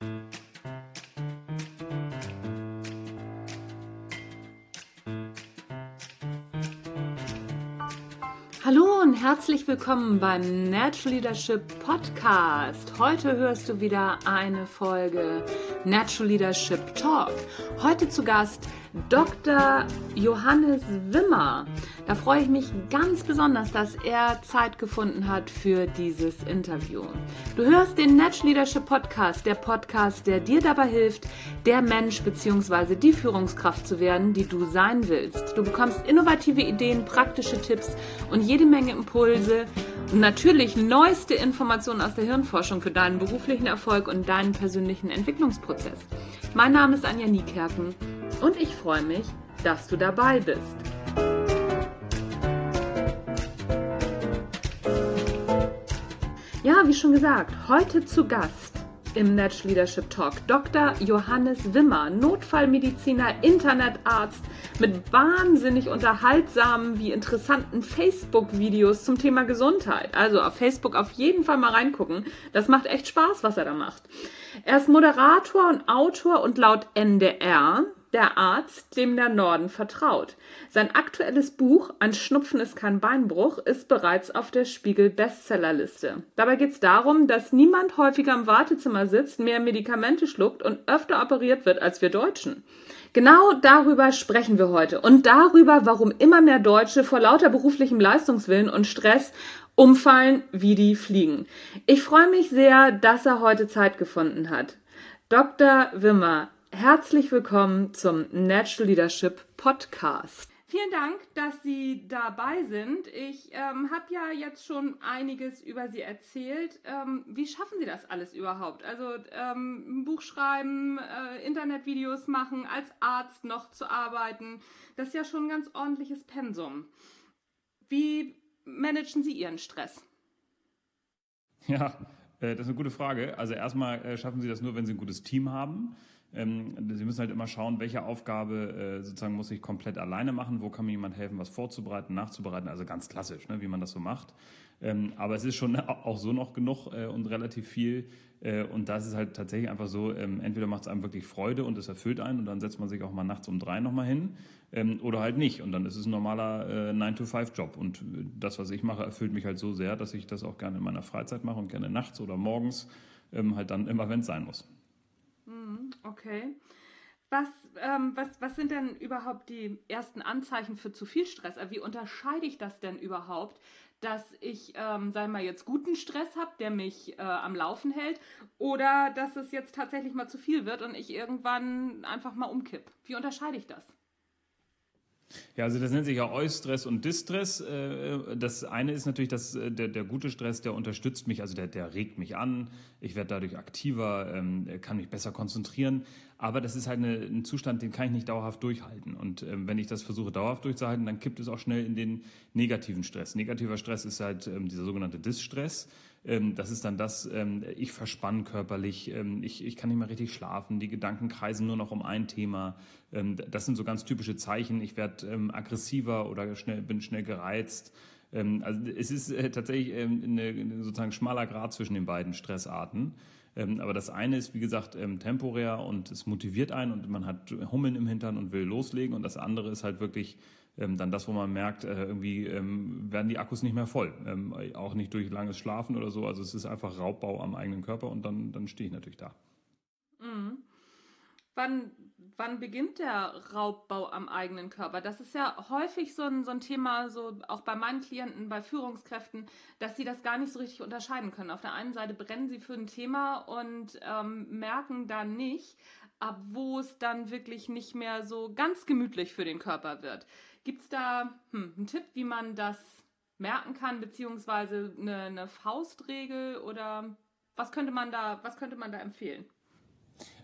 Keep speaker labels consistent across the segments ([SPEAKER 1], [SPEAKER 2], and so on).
[SPEAKER 1] Hallo und herzlich willkommen beim Natural Leadership Podcast. Heute hörst du wieder eine Folge Natural Leadership Talk. Heute zu Gast Dr. Johannes Wimmer. Da freue ich mich ganz besonders, dass er Zeit gefunden hat für dieses Interview. Du hörst den Natural Leadership Podcast, der Podcast, der dir dabei hilft, der Mensch bzw. die Führungskraft zu werden, die du sein willst. Du bekommst innovative Ideen, praktische Tipps und jede Menge Impulse und natürlich neueste Informationen aus der Hirnforschung für deinen beruflichen Erfolg und deinen persönlichen Entwicklungsprozess. Mein Name ist Anja Niekerken und ich freue mich, dass du dabei bist. Ja, wie schon gesagt, heute zu Gast im Natural Leadership Talk Dr. Johannes Wimmer, Notfallmediziner, Internetarzt mit wahnsinnig unterhaltsamen wie interessanten Facebook-Videos zum Thema Gesundheit. Also auf Facebook auf jeden Fall mal reingucken. Das macht echt Spaß, was er da macht. Er ist Moderator und Autor und laut NDR der Arzt, dem der Norden vertraut. Sein aktuelles Buch Ein Schnupfen ist kein Beinbruch ist bereits auf der Spiegel-Bestsellerliste. Dabei geht es darum, dass niemand häufiger im Wartezimmer sitzt, mehr Medikamente schluckt und öfter operiert wird als wir Deutschen. Genau darüber sprechen wir heute und darüber, warum immer mehr Deutsche vor lauter beruflichem Leistungswillen und Stress umfallen wie die Fliegen. Ich freue mich sehr, dass er heute Zeit gefunden hat. Dr. Wimmer, herzlich willkommen zum Natural Leadership Podcast. Vielen Dank, dass Sie dabei sind. Ich habe ja jetzt schon einiges über Sie erzählt. Wie schaffen Sie das alles überhaupt? Also ein Buch schreiben, Internetvideos machen, als Arzt noch zu arbeiten, das ist ja schon ein ganz ordentliches Pensum. Wie managen Sie Ihren Stress?
[SPEAKER 2] Ja, das ist eine gute Frage. Also erstmal schaffen Sie das nur, wenn Sie ein gutes Team haben. Sie müssen halt immer schauen, welche Aufgabe sozusagen muss ich komplett alleine machen, wo kann mir jemand helfen, was vorzubereiten, nachzubereiten, also ganz klassisch, ne, wie man das so macht. Aber es ist schon auch so noch genug und relativ viel und das ist halt tatsächlich einfach so, entweder macht es einem wirklich Freude und es erfüllt einen und dann setzt man sich auch mal nachts um 3 nochmal hin oder halt nicht und dann ist es ein normaler 9-to-5-Job und das, was ich mache, erfüllt mich halt so sehr, dass ich das auch gerne in meiner Freizeit mache und gerne nachts oder morgens halt dann immer, wenn es sein muss.
[SPEAKER 1] Okay. Was sind denn überhaupt die ersten Anzeichen für zu viel Stress? Wie unterscheide ich das denn überhaupt, dass ich, sagen wir mal, jetzt guten Stress habe, der mich am Laufen hält, oder dass es jetzt tatsächlich mal zu viel wird und ich irgendwann einfach mal umkipp? Wie unterscheide ich das?
[SPEAKER 2] Ja, also das nennt sich ja Eustress und Distress. Das eine ist natürlich, dass der gute Stress, der unterstützt mich, also der regt mich an, ich werde dadurch aktiver, kann mich besser konzentrieren. Aber das ist halt ein Zustand, den kann ich nicht dauerhaft durchhalten. Und wenn ich das versuche dauerhaft durchzuhalten, dann kippt es auch schnell in den negativen Stress. Negativer Stress ist halt dieser sogenannte Distress. Das ist dann das, ich verspanne körperlich, ich kann nicht mehr richtig schlafen, die Gedanken kreisen nur noch um ein Thema. Das sind so ganz typische Zeichen. Ich werde aggressiver oder bin schnell gereizt. Also es ist tatsächlich sozusagen schmaler Grat zwischen den beiden Stressarten. Aber das eine ist, wie gesagt, temporär und es motiviert einen und man hat Hummeln im Hintern und will loslegen. Und das andere ist halt wirklich dann das, wo man merkt, irgendwie werden die Akkus nicht mehr voll. Auch nicht durch langes Schlafen oder so. Also es ist einfach Raubbau am eigenen Körper und dann stehe ich natürlich da.
[SPEAKER 1] Mhm. Wann beginnt der Raubbau am eigenen Körper? Das ist ja häufig so ein Thema, so auch bei meinen Klienten, bei Führungskräften, dass sie das gar nicht so richtig unterscheiden können. Auf der einen Seite brennen sie für ein Thema und merken dann nicht, ab wo es dann wirklich nicht mehr so ganz gemütlich für den Körper wird. Gibt es da einen Tipp, wie man das merken kann, beziehungsweise eine Faustregel oder was könnte man da empfehlen?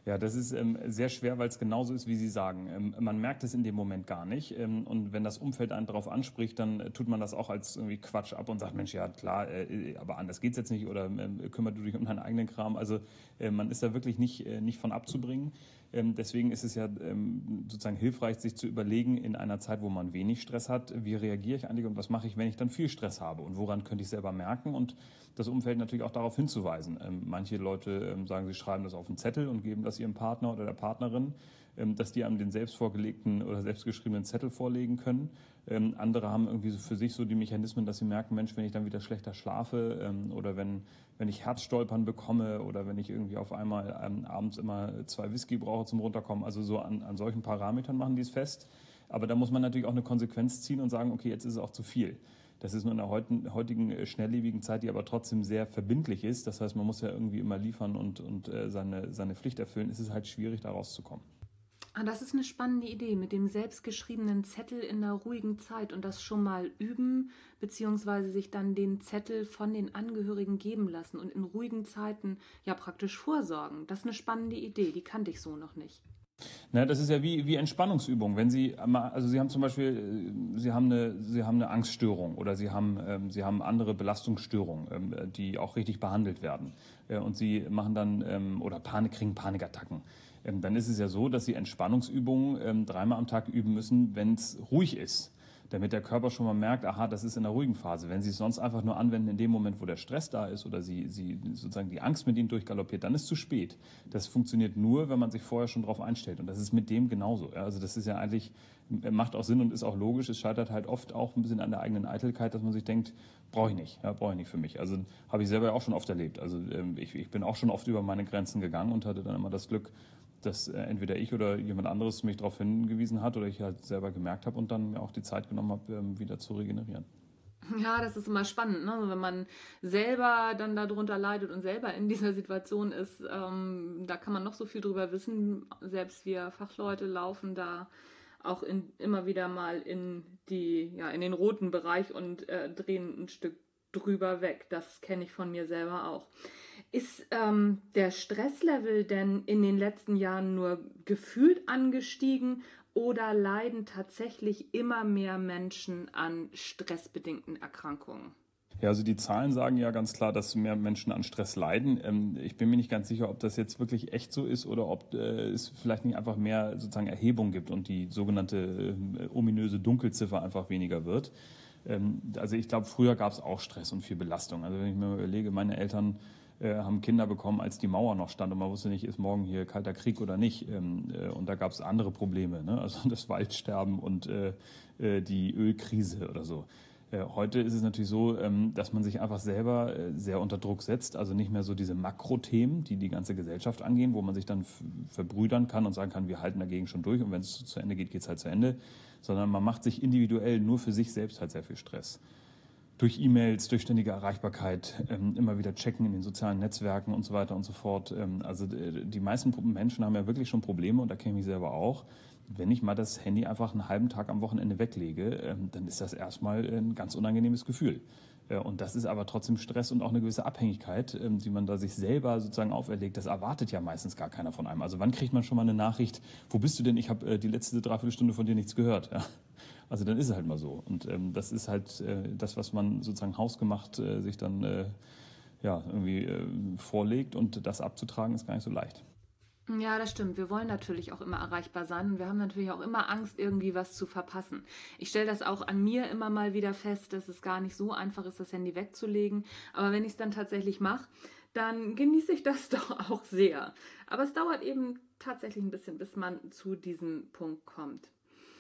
[SPEAKER 2] Ja, das ist sehr schwer, weil es genauso ist, wie Sie sagen. Man merkt es in dem Moment gar nicht. Und wenn das Umfeld einen darauf anspricht, dann tut man das auch als irgendwie Quatsch ab und sagt, Mensch, ja klar, aber anders geht's jetzt nicht oder kümmere du dich um deinen eigenen Kram. Also man ist da wirklich nicht von abzubringen. Deswegen ist es ja sozusagen hilfreich, sich zu überlegen in einer Zeit, wo man wenig Stress hat, wie reagiere ich eigentlich und was mache ich, wenn ich dann viel Stress habe und woran könnte ich selber merken und das Umfeld natürlich auch darauf hinzuweisen. Manche Leute sagen, sie schreiben das auf einen Zettel und geben das ihrem Partner oder der Partnerin, dass die einem den selbst vorgelegten oder selbstgeschriebenen Zettel vorlegen können. Andere haben irgendwie so für sich so die Mechanismen, dass sie merken, Mensch, wenn ich dann wieder schlechter schlafe oder wenn ich Herzstolpern bekomme oder wenn ich irgendwie auf einmal abends immer 2 Whisky brauche zum Runterkommen. Also so an solchen Parametern machen die es fest. Aber da muss man natürlich auch eine Konsequenz ziehen und sagen, okay, jetzt ist es auch zu viel. Das ist nur in der heutigen schnelllebigen Zeit, die aber trotzdem sehr verbindlich ist. Das heißt, man muss ja irgendwie immer liefern und seine Pflicht erfüllen. Es ist halt schwierig, da rauszukommen.
[SPEAKER 1] Das ist eine spannende Idee mit dem selbstgeschriebenen Zettel in der ruhigen Zeit und das schon mal üben, beziehungsweise sich dann den Zettel von den Angehörigen geben lassen und in ruhigen Zeiten ja praktisch vorsorgen. Das ist eine spannende Idee, die kannte ich so noch nicht.
[SPEAKER 2] Na, das ist ja wie Entspannungsübung. Wenn Sie Sie haben zum Beispiel, Sie haben eine Angststörung oder Sie haben andere Belastungsstörungen, die auch richtig behandelt werden. Und Sie machen dann oder kriegen Panikattacken. Dann ist es ja so, dass Sie Entspannungsübungen 3-mal am Tag üben müssen, wenn es ruhig ist. Damit der Körper schon mal merkt, aha, das ist in der ruhigen Phase. Wenn Sie es sonst einfach nur anwenden in dem Moment, wo der Stress da ist oder Sie sozusagen die Angst mit Ihnen durchgaloppiert, dann ist es zu spät. Das funktioniert nur, wenn man sich vorher schon darauf einstellt. Und das ist mit dem genauso. Also das ist ja eigentlich, macht auch Sinn und ist auch logisch. Es scheitert halt oft auch ein bisschen an der eigenen Eitelkeit, dass man sich denkt, brauche ich nicht für mich. Also habe ich selber ja auch schon oft erlebt. Also ich bin auch schon oft über meine Grenzen gegangen und hatte dann immer das Glück, dass entweder ich oder jemand anderes mich darauf hingewiesen hat oder ich halt selber gemerkt habe und dann mir auch die Zeit genommen habe, wieder zu regenerieren.
[SPEAKER 1] Ja, das ist immer spannend, ne? Wenn man selber dann darunter leidet und selber in dieser Situation ist, da kann man noch so viel drüber wissen. Selbst wir Fachleute laufen da auch immer wieder mal in den roten Bereich und drehen ein Stück drüber weg. Das kenne ich von mir selber auch. Ist der Stresslevel denn in den letzten Jahren nur gefühlt angestiegen oder leiden tatsächlich immer mehr Menschen an stressbedingten Erkrankungen?
[SPEAKER 2] Ja, also die Zahlen sagen ja ganz klar, dass mehr Menschen an Stress leiden. Ich bin mir nicht ganz sicher, ob das jetzt wirklich echt so ist oder ob es vielleicht nicht einfach mehr sozusagen Erhebung gibt und die sogenannte ominöse Dunkelziffer einfach weniger wird. Also ich glaube, früher gab es auch Stress und viel Belastung. Also wenn ich mir mal überlege, meine Eltern haben Kinder bekommen, als die Mauer noch stand und man wusste nicht, ist morgen hier kalter Krieg oder nicht. Und da gab es andere Probleme, ne? Also das Waldsterben und die Ölkrise oder so. Heute ist es natürlich so, dass man sich einfach selber sehr unter Druck setzt. Also nicht mehr so diese Makrothemen, die ganze Gesellschaft angehen, wo man sich dann verbrüdern kann und sagen kann, wir halten dagegen schon durch und wenn es zu Ende geht, geht es halt zu Ende. Sondern man macht sich individuell nur für sich selbst halt sehr viel Stress. Durch E-Mails, durch ständige Erreichbarkeit, immer wieder checken in den sozialen Netzwerken und so weiter und so fort. Also die meisten Menschen haben ja wirklich schon Probleme und da kenne ich mich selber auch. Wenn ich mal das Handy einfach einen halben Tag am Wochenende weglege, dann ist das erstmal ein ganz unangenehmes Gefühl. Und das ist aber trotzdem Stress und auch eine gewisse Abhängigkeit, die man da sich selber sozusagen auferlegt. Das erwartet ja meistens gar keiner von einem. Also wann kriegt man schon mal eine Nachricht, wo bist du denn? Ich habe die letzte Dreiviertelstunde von dir nichts gehört. Ja? Also dann ist es halt mal so. Und das ist halt das, was man sozusagen hausgemacht sich dann irgendwie vorlegt. Und das abzutragen ist gar nicht so leicht.
[SPEAKER 1] Ja, das stimmt. Wir wollen natürlich auch immer erreichbar sein und wir haben natürlich auch immer Angst, irgendwie was zu verpassen. Ich stelle das auch an mir immer mal wieder fest, dass es gar nicht so einfach ist, das Handy wegzulegen. Aber wenn ich es dann tatsächlich mache, dann genieße ich das doch auch sehr. Aber es dauert eben tatsächlich ein bisschen, bis man zu diesem Punkt kommt.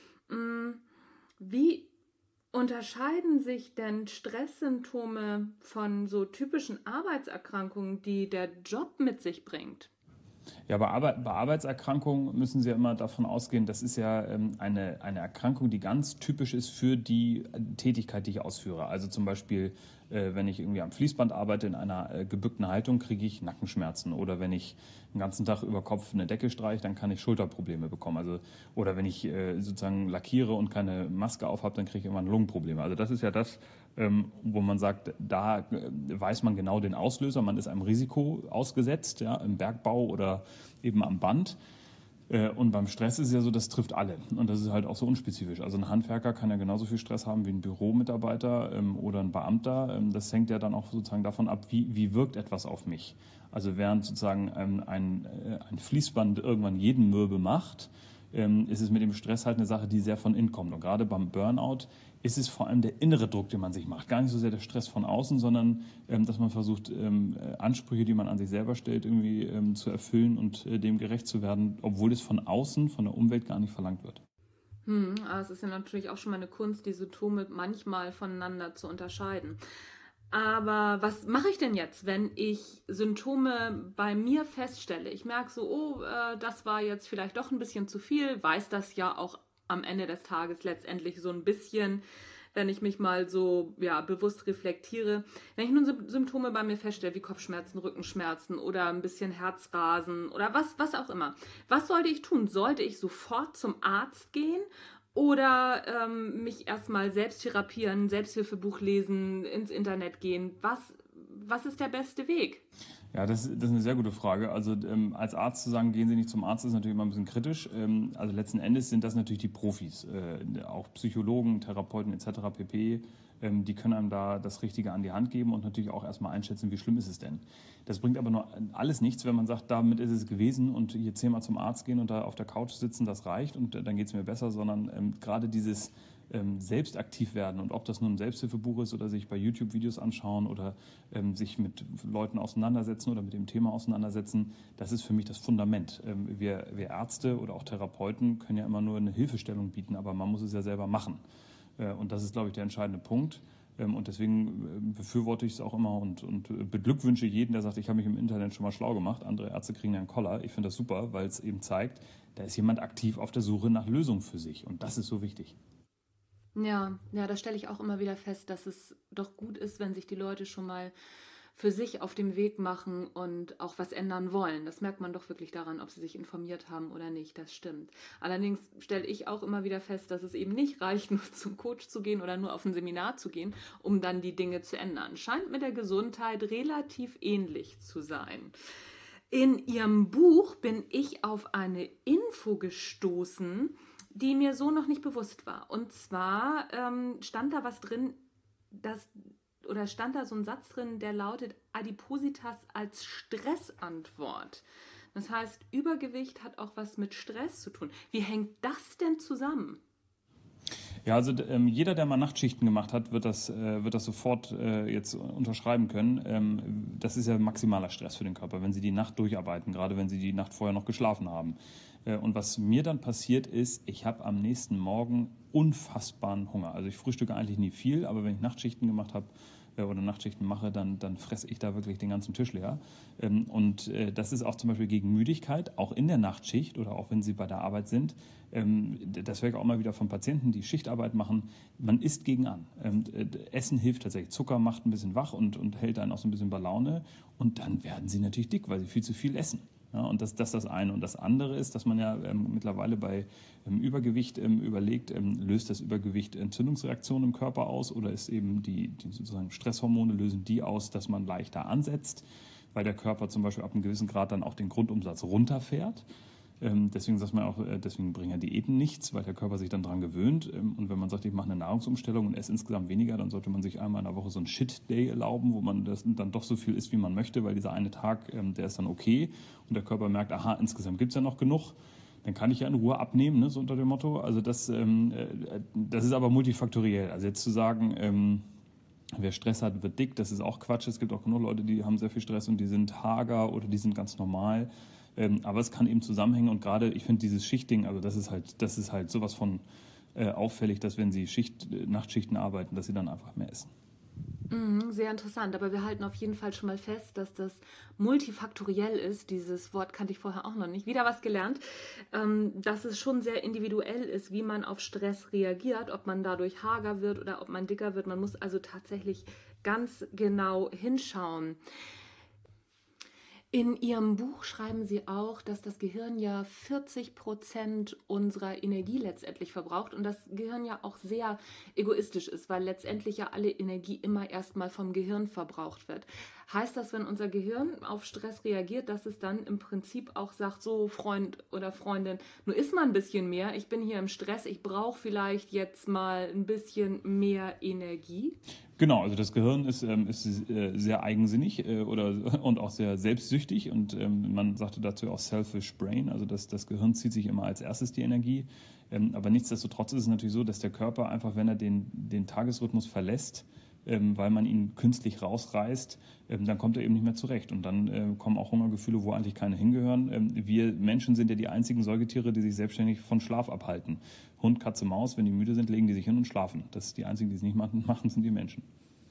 [SPEAKER 1] Wie unterscheiden sich denn Stresssymptome von so typischen Arbeitserkrankungen, die der Job mit sich bringt?
[SPEAKER 2] Ja, bei Arbeitserkrankungen müssen Sie ja immer davon ausgehen, das ist ja eine Erkrankung, die ganz typisch ist für die Tätigkeit, die ich ausführe. Also zum Beispiel Wenn ich irgendwie am Fließband arbeite in einer gebückten Haltung, kriege ich Nackenschmerzen. Oder wenn ich den ganzen Tag über Kopf eine Decke streiche, dann kann ich Schulterprobleme bekommen. Also, oder wenn ich sozusagen lackiere und keine Maske aufhabe, dann kriege ich irgendwann Lungenprobleme. Also das ist ja das, wo man sagt, da weiß man genau den Auslöser. Man ist einem Risiko ausgesetzt, ja, im Bergbau oder eben am Band. Und beim Stress ist es ja so, das trifft alle. Und das ist halt auch so unspezifisch. Also ein Handwerker kann ja genauso viel Stress haben wie ein Büromitarbeiter oder ein Beamter. Das hängt ja dann auch sozusagen davon ab, wie wirkt etwas auf mich. Also während sozusagen ein Fließband irgendwann jeden mürbe macht, ist es mit dem Stress halt eine Sache, die sehr von innen kommt. Und gerade beim Burnout ist es vor allem der innere Druck, den man sich macht. Gar nicht so sehr der Stress von außen, sondern dass man versucht, Ansprüche, die man an sich selber stellt, irgendwie zu erfüllen und dem gerecht zu werden, obwohl es von außen, von der Umwelt gar nicht verlangt wird.
[SPEAKER 1] Aber es ist ja natürlich auch schon mal eine Kunst, die Symptome manchmal voneinander zu unterscheiden. Aber was mache ich denn jetzt, wenn ich Symptome bei mir feststelle? Ich merke so, das war jetzt vielleicht doch ein bisschen zu viel, weiß das ja auch am Ende des Tages letztendlich so ein bisschen, wenn ich mich mal so bewusst reflektiere. Wenn ich nun Symptome bei mir feststelle, wie Kopfschmerzen, Rückenschmerzen oder ein bisschen Herzrasen oder was auch immer. Was sollte ich tun? Sollte ich sofort zum Arzt gehen? Oder mich erstmal selbst therapieren, Selbsthilfebuch lesen, ins Internet gehen. Was ist der beste Weg?
[SPEAKER 2] Ja, das ist eine sehr gute Frage. Also als Arzt zu sagen, gehen Sie nicht zum Arzt, ist natürlich immer ein bisschen kritisch. Also letzten Endes sind das natürlich die Profis, auch Psychologen, Therapeuten etc. pp. Die können einem da das Richtige an die Hand geben und natürlich auch erstmal einschätzen, wie schlimm ist es denn. Das bringt aber nur alles nichts, wenn man sagt, damit ist es gewesen und hier 10-mal zum Arzt gehen und da auf der Couch sitzen, das reicht und dann geht es mir besser, sondern gerade dieses selbst aktiv werden und ob das nun ein Selbsthilfebuch ist oder sich bei YouTube Videos anschauen oder sich mit Leuten auseinandersetzen oder mit dem Thema auseinandersetzen, das ist für mich das Fundament. Wir Ärzte oder auch Therapeuten können ja immer nur eine Hilfestellung bieten, aber man muss es ja selber machen. Und das ist, glaube ich, der entscheidende Punkt. Und deswegen befürworte ich es auch immer und beglückwünsche jeden, der sagt, ich habe mich im Internet schon mal schlau gemacht. Andere Ärzte kriegen einen Koller. Ich finde das super, weil es eben zeigt, da ist jemand aktiv auf der Suche nach Lösungen für sich. Und das ist so wichtig.
[SPEAKER 1] Ja, das stelle ich auch immer wieder fest, dass es doch gut ist, wenn sich die Leute schon mal für sich auf dem Weg machen und auch was ändern wollen. Das merkt man doch wirklich daran, ob sie sich informiert haben oder nicht. Das stimmt. Allerdings stelle ich auch immer wieder fest, dass es eben nicht reicht, nur zum Coach zu gehen oder nur auf ein Seminar zu gehen, um dann die Dinge zu ändern. Scheint mit der Gesundheit relativ ähnlich zu sein. In ihrem Buch bin ich auf eine Info gestoßen, die mir so noch nicht bewusst war. Und zwar stand da was drin, stand da so ein Satz drin, der lautet Adipositas als Stressantwort. Das heißt, Übergewicht hat auch was mit Stress zu tun. Wie hängt das denn zusammen?
[SPEAKER 2] Ja, also jeder, der mal Nachtschichten gemacht hat, wird das sofort jetzt unterschreiben können. Das ist ja maximaler Stress für den Körper, wenn Sie die Nacht durcharbeiten, gerade wenn Sie die Nacht vorher noch geschlafen haben. Und was mir dann passiert ist, ich habe am nächsten Morgen unfassbaren Hunger. Also ich frühstücke eigentlich nie viel, aber wenn ich Nachtschichten gemacht habe oder Nachtschichten mache, dann fresse ich da wirklich den ganzen Tisch leer. Und das ist auch zum Beispiel gegen Müdigkeit, auch in der Nachtschicht oder auch wenn Sie bei der Arbeit sind. Das höre ich auch immer wieder von Patienten, die Schichtarbeit machen. Man isst gegen an. Essen hilft tatsächlich. Zucker macht ein bisschen wach und hält einen auch so ein bisschen bei Laune. Und dann werden Sie natürlich dick, weil Sie viel zu viel essen. Ja, und das ist das eine. Und das andere ist, dass man ja mittlerweile bei Übergewicht überlegt, löst das Übergewicht Entzündungsreaktionen im Körper aus oder ist eben die sozusagen Stresshormone lösen die aus, dass man leichter ansetzt, weil der Körper zum Beispiel ab einem gewissen Grad dann auch den Grundumsatz runterfährt. Deswegen sagt man auch, deswegen bringen ja Diäten nichts, weil der Körper sich dann daran gewöhnt. Und wenn man sagt, ich mache eine Nahrungsumstellung und esse insgesamt weniger, dann sollte man sich einmal in der Woche so einen Shit-Day erlauben, wo man das dann doch so viel isst, wie man möchte, weil dieser eine Tag, der ist dann okay. Und der Körper merkt, aha, insgesamt gibt es ja noch genug. Dann kann ich ja in Ruhe abnehmen, ne, so unter dem Motto. Also das ist aber multifaktoriell. Also jetzt zu sagen, wer Stress hat, wird dick, das ist auch Quatsch. Es gibt auch genug Leute, die haben sehr viel Stress und die sind hager oder die sind ganz normal. Aber es kann eben zusammenhängen und gerade, ich finde dieses Schichtding, also das ist halt sowas von auffällig, dass wenn Sie Nachtschichten arbeiten, dass Sie dann einfach mehr essen.
[SPEAKER 1] Sehr interessant, aber wir halten auf jeden Fall schon mal fest, dass das multifaktoriell ist. Dieses Wort kannte ich vorher auch noch nicht. Wieder was gelernt, dass es schon sehr individuell ist, wie man auf Stress reagiert, ob man dadurch hager wird oder ob man dicker wird. Man muss also tatsächlich ganz genau hinschauen. In Ihrem Buch schreiben Sie auch, dass das Gehirn ja 40% unserer Energie letztendlich verbraucht und das Gehirn ja auch sehr egoistisch ist, weil letztendlich ja alle Energie immer erstmal vom Gehirn verbraucht wird. Heißt das, wenn unser Gehirn auf Stress reagiert, dass es dann im Prinzip auch sagt, so Freund oder Freundin, nur isst mal ein bisschen mehr, ich bin hier im Stress, ich brauche vielleicht jetzt mal ein bisschen mehr Energie?
[SPEAKER 2] Genau, also das Gehirn ist sehr eigensinnig und auch sehr selbstsüchtig und man sagte dazu auch selfish brain, also das Gehirn zieht sich immer als erstes die Energie, aber nichtsdestotrotz ist es natürlich so, dass der Körper einfach, wenn er den Tagesrhythmus verlässt, weil man ihn künstlich rausreißt, dann kommt er eben nicht mehr zurecht und dann kommen auch Hungergefühle, wo eigentlich keine hingehören. Wir Menschen sind ja die einzigen Säugetiere, die sich selbstständig von Schlaf abhalten. Hund, Katze, Maus, wenn die müde sind, legen die sich hin und schlafen. Das ist die einzigen, die es nicht machen, sind die Menschen.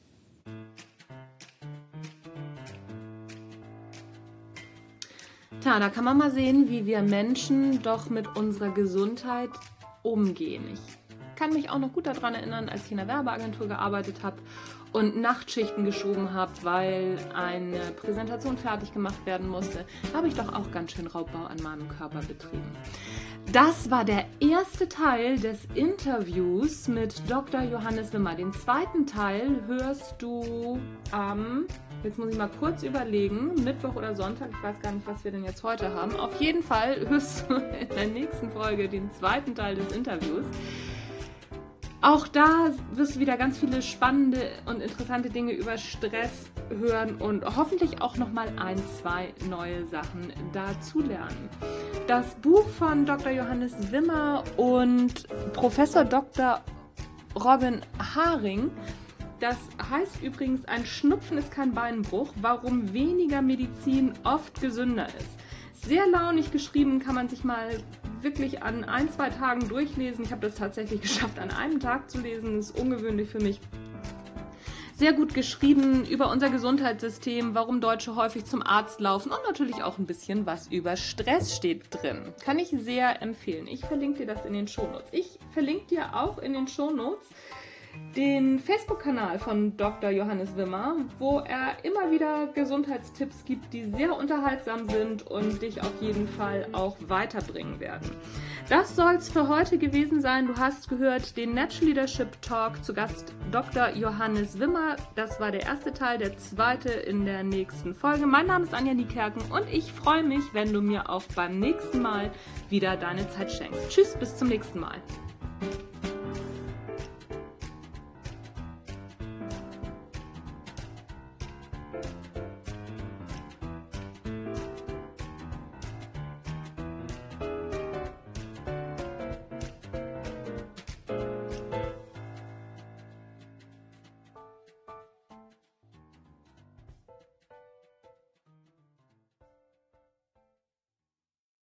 [SPEAKER 1] Tja, da kann man mal sehen, wie wir Menschen doch mit unserer Gesundheit umgehen. Ich kann mich auch noch gut daran erinnern, als ich in der Werbeagentur gearbeitet habe und Nachtschichten geschoben habe, weil eine Präsentation fertig gemacht werden musste, habe ich doch auch ganz schön Raubbau an meinem Körper betrieben. Das war der erste Teil des Interviews mit Dr. Johannes Wimmer. Den zweiten Teil hörst du am, jetzt muss ich mal kurz überlegen, Mittwoch oder Sonntag, ich weiß gar nicht, was wir denn jetzt heute haben. Auf jeden Fall hörst du in der nächsten Folge den zweiten Teil des Interviews. Auch da wirst du wieder ganz viele spannende und interessante Dinge über Stress hören und hoffentlich auch nochmal 1, 2 neue Sachen dazulernen. Das Buch von Dr. Johannes Wimmer und Professor Dr. Robin Haring, das heißt übrigens, ein Schnupfen ist kein Beinbruch, warum weniger Medizin oft gesünder ist. Sehr launig geschrieben, kann man sich mal wirklich an 1, 2 Tagen durchlesen. Ich habe das tatsächlich geschafft, an einem Tag zu lesen. Das ist ungewöhnlich für mich. Sehr gut geschrieben über unser Gesundheitssystem, warum Deutsche häufig zum Arzt laufen und natürlich auch ein bisschen was über Stress steht drin. Kann ich sehr empfehlen. Ich verlinke dir das in den Shownotes. Ich verlinke dir auch in den Shownotes den Facebook-Kanal von Dr. Johannes Wimmer, wo er immer wieder Gesundheitstipps gibt, die sehr unterhaltsam sind und dich auf jeden Fall auch weiterbringen werden. Das soll es für heute gewesen sein. Du hast gehört den Natural Leadership Talk, zu Gast Dr. Johannes Wimmer. Das war der erste Teil, der zweite in der nächsten Folge. Mein Name ist Anja Niekerken und ich freue mich, wenn du mir auch beim nächsten Mal wieder deine Zeit schenkst. Tschüss, bis zum nächsten Mal.